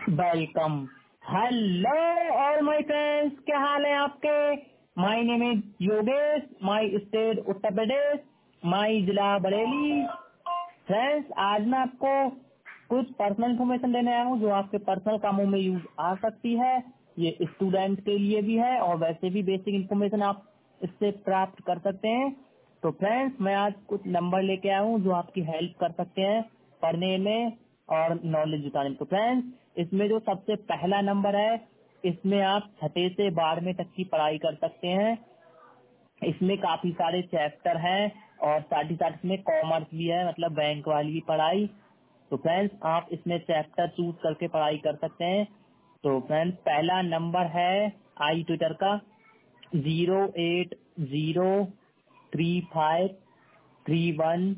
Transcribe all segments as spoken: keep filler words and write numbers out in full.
Welcome. Hello all my friends, क्या हाल है आपके? My name is Yogesh, my state Uttar Pradesh, my जिला बरेली। फ्रेंड्स, आज मैं आपको कुछ पर्सनल इन्फॉर्मेशन देने आया हूँ जो आपके पर्सनल कामों में यूज आ सकती है। ये स्टूडेंट के लिए भी है और वैसे भी बेसिक इन्फॉर्मेशन आप इससे प्राप्त कर सकते हैं। तो फ्रेंड्स, मैं आज कुछ नंबर लेके आया हूँ जो आपकी हेल्प कर सकते हैं पढ़ने में और नॉलेज जुटाने में। तो फ्रेंड्स, इसमें जो सबसे पहला नंबर है, इसमें आप छठे से बारहवीं तक की पढ़ाई कर सकते हैं। इसमें काफी सारे चैप्टर हैं और साथ ही साथ इसमें कॉमर्स भी है, मतलब बैंक वाली भी पढ़ाई। तो फ्रेंड्स, आप इसमें चैप्टर चूज करके पढ़ाई कर सकते हैं। तो फ्रेंड्स, पहला नंबर है आई ट्विटर का zero eight zero three five three one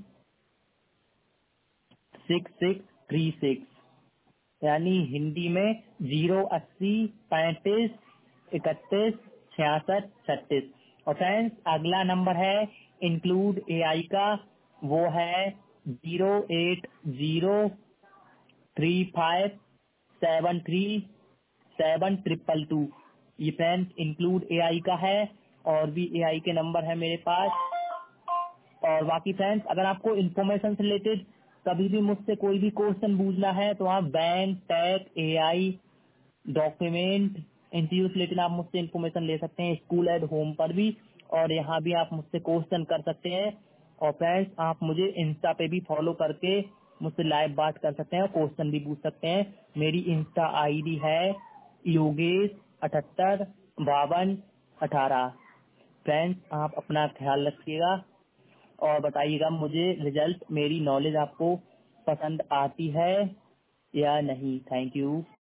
six six three six, यानी हिंदी में जीरो अस्सी पैंतीस इकतीस छियासठ छत्तीस। और फ्रेंड्स, अगला नंबर है इंक्लूड एआई का, वो है zero eight zero three five seven three seven triple two. ये फ्रेंड्स इंक्लूड एआई का है और भी एआई के नंबर है मेरे पास। और बाकी फ्रेंड्स, अगर आपको इन्फॉर्मेशन से रिलेटेड कभी भी मुझसे कोई भी क्वेश्चन पूछना है तो आप bank, tag, AI, document, interview से रिलेटेड आप मुझसे इन्फॉर्मेशन ले सकते हैं, स्कूल एट होम पर भी, और यहाँ भी आप मुझसे क्वेश्चन कर सकते हैं। और फ्रेंड्स, आप मुझे इंस्टा पे भी फॉलो करके मुझसे लाइव बात कर सकते हैं और क्वेश्चन भी पूछ सकते हैं। मेरी इंस्टा आईडी है योगेश अठहत्तर बावन अठारह। फ्रेंड्स, आप अपना ख्याल रखिएगा और बताइएगा मुझे रिजल्ट, मेरी नॉलेज आपको पसंद आती है या नहीं। Thank you.